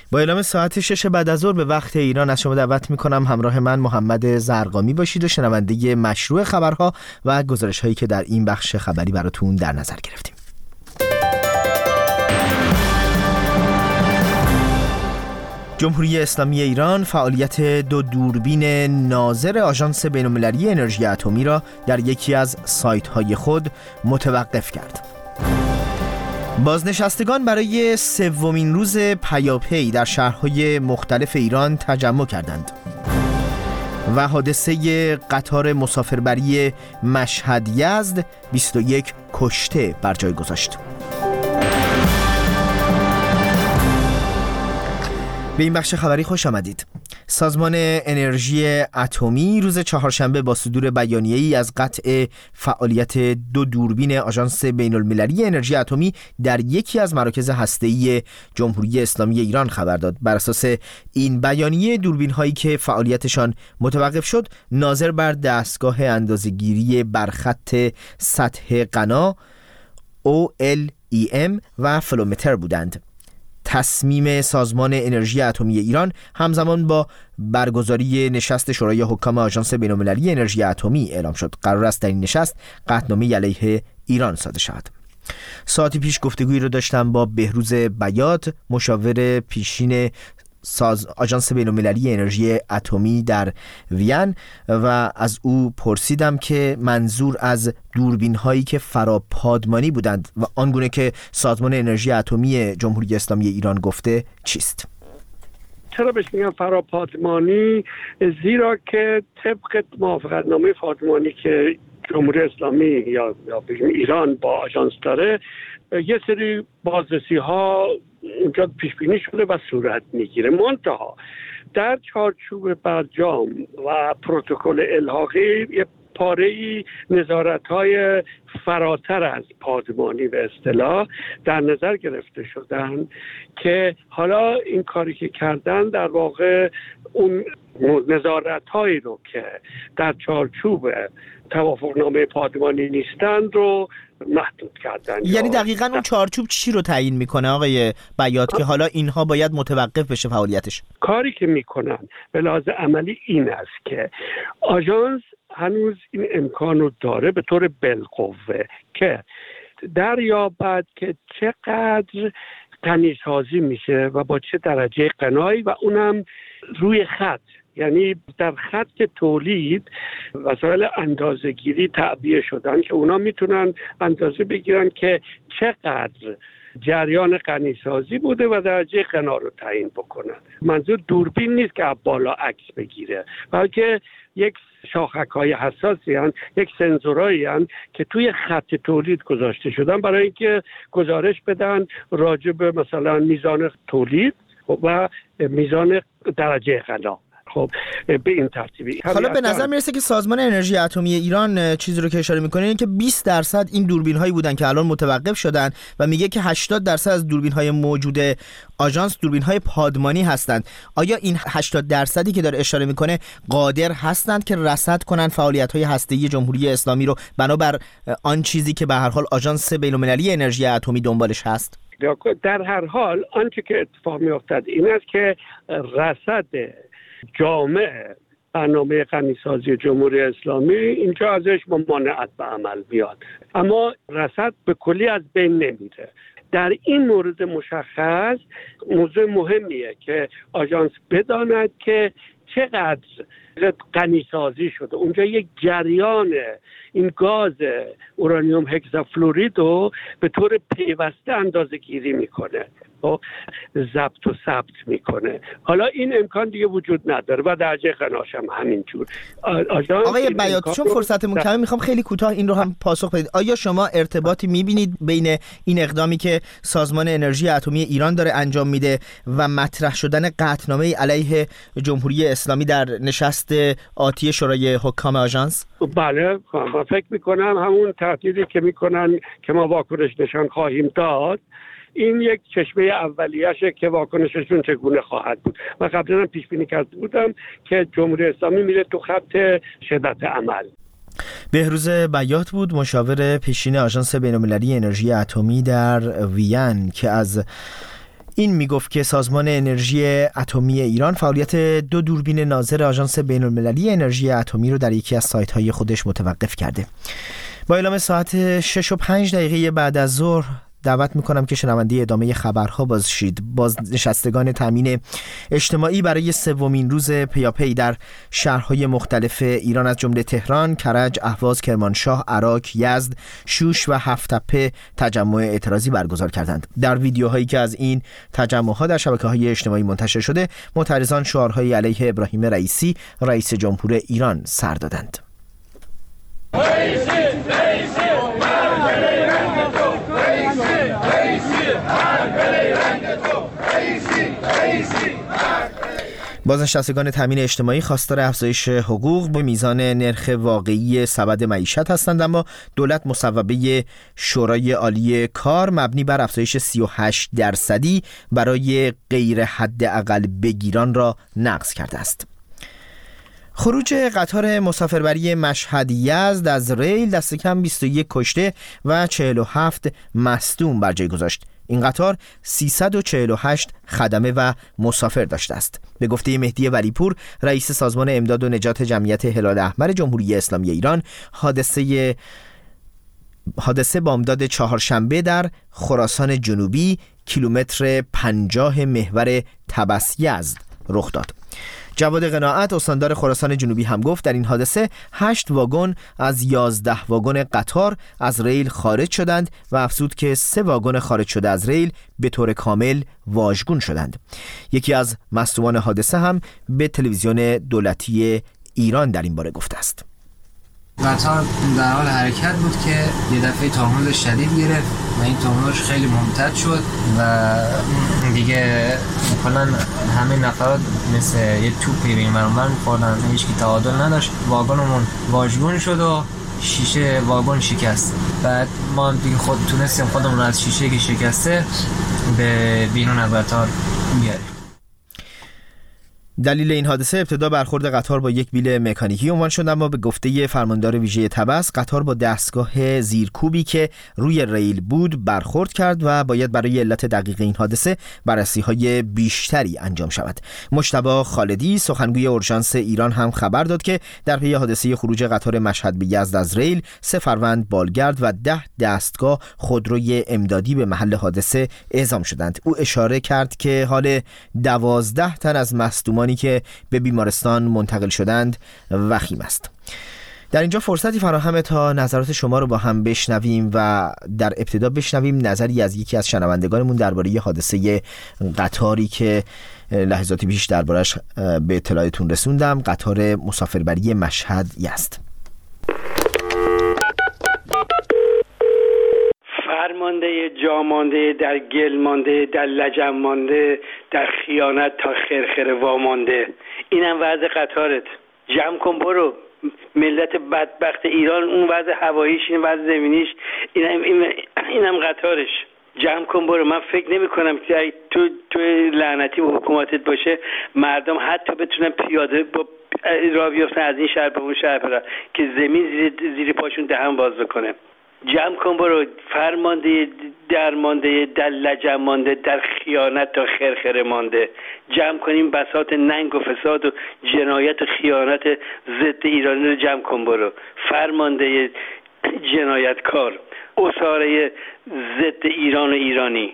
با اعلام ساعت 6 بعد از ظهر به وقت ایران از شما دعوت میکنم همراه من محمد زرقامی باشید و شنونده مشروع خبرها و گزارش هایی که در این بخش خبری براتون در نظر گرفتیم. جمهوری اسلامی ایران فعالیت 2 دوربین ناظر آژانس بین‌المللی انرژی اتمی را در یکی از سایت‌های خود متوقف کرد. بازنشستگان برای 3مین روز پیاپی در شهرهای مختلف ایران تجمع کردند و حادثه قطار مسافربری مشهد یزد 21 کشته بر جای گذاشت. به این بخش خبری خوش آمدید. سازمان انرژی اتمی روز چهارشنبه با صدور بیانیه‌ای از قطع فعالیت 2 دوربین آژانس بین‌المللی انرژی اتمی در یکی از مراکز هسته‌ای جمهوری اسلامی ایران خبر داد. بر اساس این بیانیه دوربین‌هایی که فعالیتشان متوقف شد ناظر بر دستگاه اندازه‌گیری برخط سطح غنا OLEM و فلومتر بودند. تصمیم سازمان انرژی اتمی ایران همزمان با برگزاری نشست شورای حکام آژانس بین‌المللی انرژی اتمی اعلام شد. قرار است در این نشست قطعنامه علیه ایران صادر شود. ساعتی پیش گفتگویی رو داشتم با بهروز بیات، مشاور پیشین آژانس بین‌المللی انرژی اتمی در وین و از او پرسیدم که منظور از دوربین هایی که فراپادمانی بودند و آنگونه که سازمان انرژی اتمی جمهوری اسلامی ایران گفته چیست؟ چرا بهش میگن فراپادمانی؟ زیرا که طبق موافقتنامه پادمانی که جمهوری اسلامی یا ایران با آژانس داره یه سری بازرسی ها اونجا پیش بینی شده و صورت میگیره. منتها در چارچوب برجام و پروتکل الحاقی یه پاره‌ای نظارت‌های فراتر از پادمانی به اصطلاح در نظر گرفته شدن که حالا این کاری که کردن در واقع اون نظارت‌هایی رو که در چارچوب توافقنامه پادمانی نیستند رو محدود کردن. یعنی دقیقاً اون چارچوب چی رو تعیین میکنه آقای بیات که حالا اینها باید متوقف بشه فعالیتش؟ کاری که میکنن به لحاظ عملی این است که آژانس هنوز این امکان رو داره به طور بالقوه که دریابد که چقدر غنی‌سازی میشه و با چه درجه غنایی و اونم روی خط، یعنی در خط تولید وسایل اندازه‌گیری تعبیه شدن که اونا میتونن اندازه بگیرن که چقدر جریان غنی‌سازی بوده و درجه غنا رو تعیین بکنن. منظور دوربین نیست که بالا عکس بگیره، بلکه یک شاخک‌های حساسی هستند، یک سنسورایی هستند که توی خط تولید گذاشته شدن برای اینکه گزارش بدن راجع به مثلا میزان تولید و میزان درجه غنا. خب به این ترتیبی. حالا به نظر میرسه که سازمان انرژی اتمی ایران چیزی رو که اشاره میکنه اینه که 20% این دوربین هایی بودن که الان متوقف شدن و میگه که 80% از دوربین های موجود آژانس دوربین های پادمانی هستند. آیا این 80% که داره اشاره میکنه قادر هستند که رصد کنن فعالیت های هسته‌ای جمهوری اسلامی رو بنابر آن چیزی که به هر حال آژانس بین‌المللی انرژی اتمی دنبالش هست؟ در هر حال آنچه که اتفاق میافتد این است که رصد جامع برنامه غنی‌سازی جمهوری اسلامی اینجا ازش ممانعت به عمل بیاد، اما رصد به کلی از بین نمیره. در این مورد مشخص موضوع مهمیه که آژانس بداند که چقدر غنی‌سازی شده. اونجا یک جریان این گاز اورانیوم هکسافلورید رو به طور پیوسته اندازه گیری میکنه، ضبط و ثبت میکنه. حالا این امکان دیگه وجود نداره و درجه غناش هم همینجور. آقای بیات چون فرصتمون کمه میخوام خیلی کوتاه این رو هم پاسخ بدید. آیا شما ارتباطی میبینید بین این اقدامی که سازمان انرژی اتمی ایران داره انجام میده و مطرح شدن قطعنامه علیه جمهوری اسلامی در نشست آتی شورای حکام آژانس؟ بله، من فکر میکنم همون تهدیدی که میکنن که ما واکنش نشان خواهیم داد این یک چشمه اولیه‌شه که واکنششون چگونه خواهد بود. من قبلا پیش بینی کرده بودم که جمهوری اسلامی میره تو خط شدت عمل. بهروز بیات بود، مشاور پیشین آژانس بین‌المللی انرژی اتمی در وین که از این میگفت که سازمان انرژی اتمی ایران فعالیت 2 دوربین ناظر آژانس بین‌المللی انرژی اتمی رو در یکی از سایت‌های خودش متوقف کرده. با اعلام ساعت 6:05 بعد از ظهر دعوت میکنم که شنونده ادامه خبرها باشید. بازنشستگان تامین اجتماعی برای 3مین روز پیاپی در شهرهای مختلف ایران از جمله تهران، کرج، اهواز، کرمانشاه، عراق، یزد، شوش و هفت‌تپه تجمع اعتراضی برگزار کردند. در ویدیوهایی که از این تجمع‌ها در شبکه‌های اجتماعی منتشر شده، معترضان شعارهای علیه ابراهیم رئیسی، رئیس جمهور ایران سر دادند. بازنشستگان تامین اجتماعی خواستار افزایش حقوق به میزان نرخ واقعی سبد معیشت هستند، اما دولت مصوبه شورای عالی کار مبنی بر افزایش 38% برای غیر حداقل بگیران را نقض کرده است. خروج قطار مسافربری مشهد یزد از ریل دست کم 21 کشته و 47 مصدوم بر جای گذاشت. این قطار 348 خدمه و مسافر داشته است. به گفته مهدی ولیپور، رئیس سازمان امداد و نجات جمعیت هلال احمر جمهوری اسلامی ایران، حادثه بامداد چهارشنبه در خراسان جنوبی کیلومتر 50 محور طبس یزد رخ داد. جواد قناعت استاندار خراسان جنوبی هم گفت در این حادثه 8 واگن از 11 واگن قطار از ریل خارج شدند و افزود که 3 واگن خارج شده از ریل به طور کامل واژگون شدند. یکی از مصدومان حادثه هم به تلویزیون دولتی ایران در این باره گفته است. قطار در حال حرکت بود که یه دفعه ترمز شدید گرفت و این ترمزش خیلی ممتد شد و دیگه کلا همه نفرات مثل یه توپی به این ور اون ور می‌خوردن، هیچ کی تعادل نداشت. واگنمون واژگون شد و شیشه واگن شکست. بعد ما دیگه تونستیم خودمون رو از شیشه که شکسته به بیرون از قطار بیاریم. دلیل این حادثه ابتدا برخورد قطار با یک بیل مکانیکی عنوان شد، اما به گفته فرماندار ویژه طبس قطار با دستگاه زیرکوبی که روی ریل بود برخورد کرد و باید برای علت دقیق این حادثه بررسی‌های بیشتری انجام شود. مجتبی خالدی سخنگوی اورژانس ایران هم خبر داد که در پی حادثه خروج قطار مشهد به یزد از ریل 3 فروند بالگرد و 10 دستگاه خودروی امدادی به محل حادثه اعزام شدند. او اشاره کرد که حال 12 تن از مصدومان که به بیمارستان منتقل شدند وخیم است. در اینجا فرصتی فراهمه تا نظرات شما رو با هم بشنویم و در ابتدا بشنویم نظری از یکی از شنوندگانمون درباره حادثه قطاری که لحظاتی پیش دربارش به اطلاعتون رسوندم، قطار مسافربری مشهد یزد. فرمانده جا مانده، در گل مانده، در لجم مانده، در خیانت تا خرخره وامانده. اینم وضع قطارت. جمع کن برو. ملت بدبخت ایران اون وضع هواییش، این وضع زمینیش، اینم قطارش. جمع کن برو. من فکر نمی کنم که تو لعنتی به حکومتت باشه مردم حتی بتونن پیاده با راه بیفتن از این شهر به اون شهر برن که زمین زیر پاشون دهن باز بکنه. جمع کن برو. فرمانده درمانده، در لجم مانده، در خیانت تا خرخره مانده. جمع کنیم بساط ننگ و فساد و جنایت و خیانت ضد ایرانی رو جمع کن برو. فرمانده جنایتکار، اساره ضد ایران و ایرانی.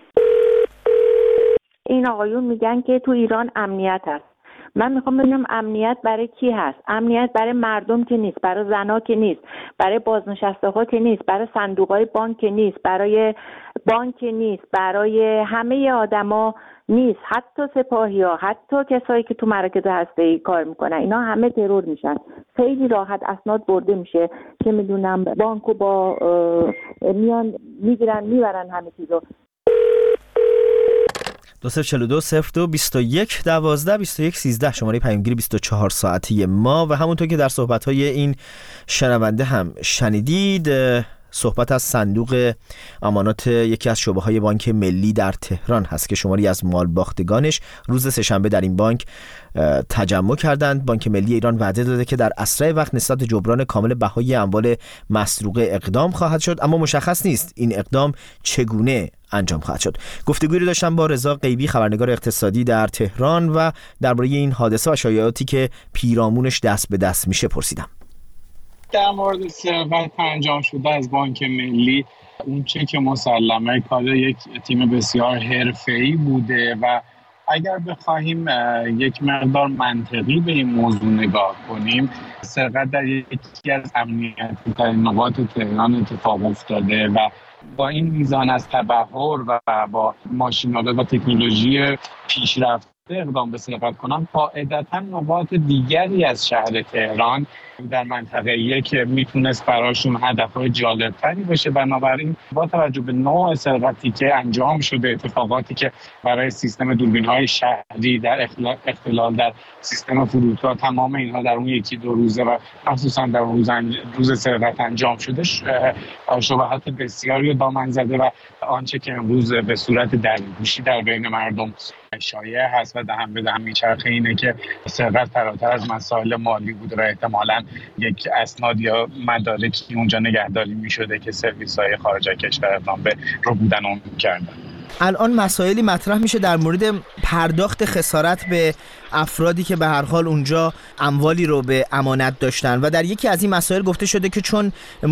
این آقایون میگن که تو ایران امنیت هست. من میخوام ببینم امنیت برای کی هست؟ امنیت برای مردم که نیست، برای زنا که نیست، برای بازنشسته ها که نیست، برای صندوقهای بانک که نیست، برای بانک نیست، برای همه آدما نیست، حتی سپاهی ها، حتی کسایی که تو مراکز هسته‌ای کار میکنن، اینا همه ترور میشن. خیلی راحت اسناد برده میشه که میدونم بانکو با میان میگیرن میبرن همه چیزو. 2042-02-21-12-21-13 شماره پیامگیر 24 ساعتی ما و همونطور که در صحبت‌های این شنونده هم شنیدید صحبت از صندوق امانات یکی از شعبه‌های بانک ملی در تهران هست که شماری از مالباختگانش روز سه‌شنبه در این بانک تجمع کردند. بانک ملی ایران وعده داده که در اسرع وقت نسبت جبران کامل بهای اموال مسروقه اقدام خواهد شد، اما مشخص نیست این اقدام چگونه انجام خواهد شد. گفتگویی رو داشتم با رضا غیبی، خبرنگار اقتصادی در تهران، و درباره این حادثه و شایعاتی که پیرامونش دست به دست میشه پرسیدم. در مورد ثروت انجام شده از بانک ملی، اون چه که مسلمه کار یک تیم بسیار حرفه‌ای بوده و اگر بخواهیم یک مقدار منطقی به این موضوع نگاه کنیم، سرقت در یکی از امنیتی ترین نقاط تهران اتفاق افتاده و با این میزان از تبحر و با ماشین‌آلات و تکنولوژی پیشرفته اقدام به سرقت کنن، قاعدتاً نقاط دیگری از شهر تهران در منطقه یک که میتونست براشون هدفهای جالبتری باشه. بنابراین با توجه به نوع سرقتی که انجام شده، اتفاقاتی که برای سیستم دوربین‌های شهری در اختلال در سیستم فرودگاه، تمام اینها در اون یکی دو روزه و خصوصا در روز سرقت انجام شده، شبهات بسیاری دامن زده و آنچه که امروز به صورت درگوشی در بین مردم شایع هست و دهن به دهن میچرخه اینه که سرقت فراتر از مسائل مالی بوده و احتمالاً یک اسناد یا مدارکی اونجا نگهداری میشده که سرویس‌های خارج از کشور اقدام به رو بودن اون کردن. الان مسائلی مطرح میشه در مورد پرداخت خسارت به افرادی که به هر حال اونجا اموالی رو به امانت داشتن و در یکی از این مسائل گفته شده که چون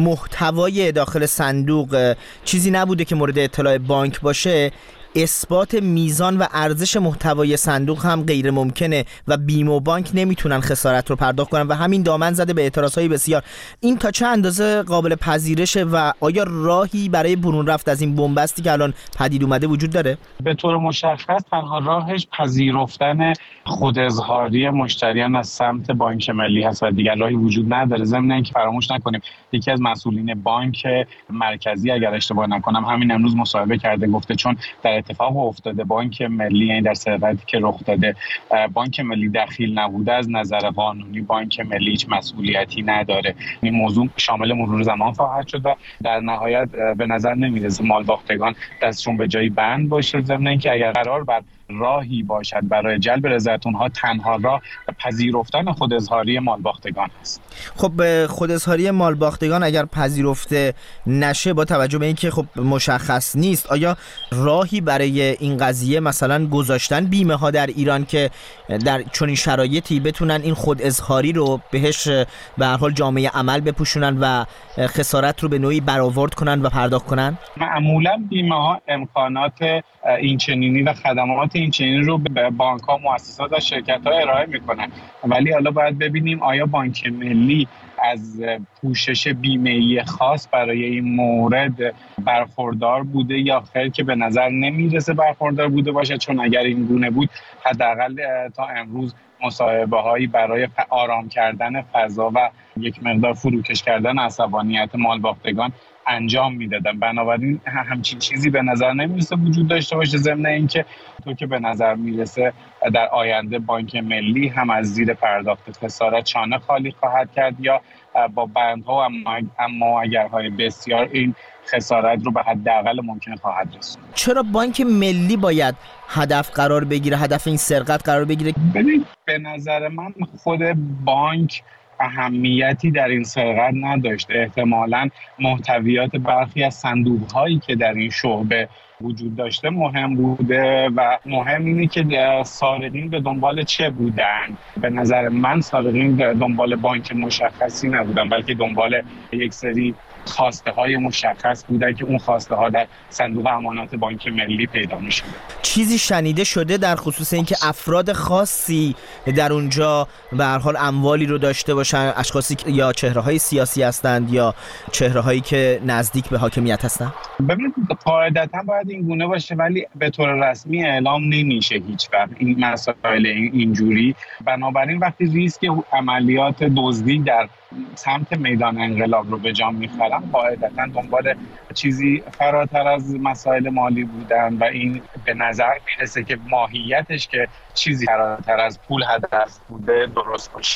محتوای داخل صندوق چیزی نبوده که مورد اطلاع بانک باشه، اثبات میزان و ارزش محتوای صندوق هم غیر ممکنه و بیم و بانک نمیتونن خسارت رو پرداخت کنن و همین دامن زده به اعتراضهای بسیار. این تا چه اندازه قابل پذیرشه و آیا راهی برای برون رفت از این بنبستی که الان پدید اومده وجود داره؟ به طور مشخص تنها راهش پذیرفتن خود اظهاری مشتریان از سمت بانک ملی هست و دیگر راهی وجود نداره. ضمن اینکه فراموش نکنیم یکی از مسئولین بانک مرکزی اگر اشتباه نکنم همین امروز مصاحبه کرده، گفته چون در اتفاق افتاده بانک ملی، یعنی در ثروتی که رخ داده بانک ملی دخیل نبوده، از نظر قانونی بانک ملی هیچ مسئولیتی نداره. این موضوع شامل مرور زمان خواهد شد و در نهایت به نظر نمیرسه مالباختگان دستشون به جایی بند باشه. ضمن اینکه اگر قرار بر راهی باشد برای جلب رضایت اونها، تنها راه پذیرفتن خود اظهاری مالباختگان است. خب خود اظهاری مالباختگان اگر پذیرفته نشه، با توجه به اینکه خب مشخص نیست، آیا راهی برای این قضیه مثلا گذاشتن بیمه ها در ایران که در چنین شرایطی بتونن این خود اظهاری رو بهش به هر حال جامعه عمل بپوشونن و خسارت رو به نوعی برآورد کنن و پرداخت کنن؟ معمولا بیمه ها امکانات این چنینی و خدمات این چنینی رو به بانک ها، مؤسسات و شرکت ها ارائه میکنن، ولی حالا باید ببینیم آیا بانک ملی از پوشش بیمه‌ای خاص برای این مورد برخوردار بوده یا خیر، که به نظر نمیرسه برخوردار بوده باشه، چون اگر این گونه بود حداقل تا امروز مصاحبه هایی برای آرام کردن فضا و یک مقدار فروکش کردن عصبانیت مالباختگان انجام میدادن. بنابراین همچین چیزی به نظر نمیرسه وجود داشته باشه. ضمن اینکه تو که به نظر میرسه در آینده بانک ملی هم از زیر پرداخت خسارت شانه خالی خواهد کرد یا با بندها اما اگرهای بسیار این خسارت رو به حداقل ممکن خواهد رسوند. چرا بانک ملی باید هدف قرار بگیره، هدف این سرقت قرار بگیره؟ ببین به نظر من خود بانک اهمیتی در این سرقت نداشته. احتمالاً محتویات برخی از صندوق‌هایی که در این شعبه وجود داشته مهم بوده و مهم اینه که سارقین به دنبال چه بودن. به نظر من سارقین به دنبال بانک مشخصی نبودن، بلکه دنبال یک سری خواسته های مشخص بوده که اون خواسته ها در صندوق امانات بانک ملی پیدا میشه. چیزی شنیده شده در خصوص اینکه افراد خاصی در اونجا به هر حال اموالی رو داشته باشن، اشخاصی یا چهره‌های سیاسی هستند یا چهره‌هایی که نزدیک به حاکمیت هستند؟ ببینید قاعدتاً باید این گونه باشه، ولی به طور رسمی اعلام نمیشه هیچ وقت این مسائل اینجوری. بنابراین وقتی ریسک عملیات دزدی در سمت میدان انقلاب رو به جا می‌خرن، قاعدتاً دنبال چیزی فراتر از مسائل مالی بودن و این به نظر میرسه که ماهیتش که چیزی فراتر از پول هدف بوده درست باشه.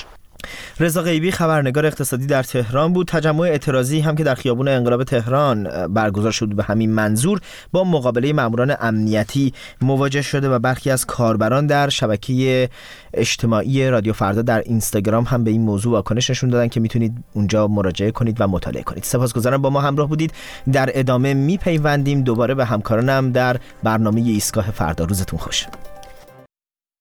رضا غیبی خبرنگار اقتصادی در تهران بود. تجمع اعتراضی هم که در خیابون انقلاب تهران برگزار شد به همین منظور با مقابله ماموران امنیتی مواجه شده و برخی از کاربران در شبکه اجتماعی رادیو فردا در اینستاگرام هم به این موضوع واکنش نشون دادن که میتونید اونجا مراجعه کنید و مطالعه کنید. سپاسگزارم با ما همراه بودید. در ادامه میپیوندیم دوباره به همکارانم در برنامه ایستگاه فردا. روزتون خوش.